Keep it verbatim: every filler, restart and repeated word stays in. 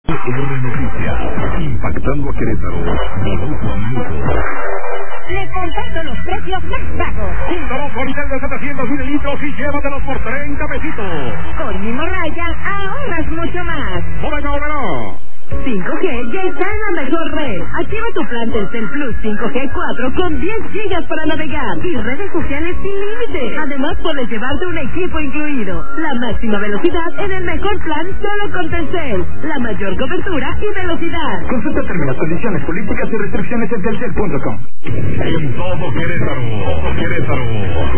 R Noticias, impactando a Querétaro, minuto a minuto. Le comparto los precios más bajos. Un Dolón Moritel de setecientos mililitros y llévatelos por treinta pesitos. Con mi morraya ahorras mucho más. ¡Morraya, ahora! cinco G ya está en la mejor red. Activa tu plan Telcel Plus cinco G cuatro con diez gigas para navegar y redes sociales sin límite. Además puedes llevarte un equipo incluido. La máxima velocidad en el mejor plan solo con Telcel. La mayor cobertura y velocidad. Consulta términos, condiciones, políticas y restricciones en telcel punto com. En todo Querétaro, todo Querétaro.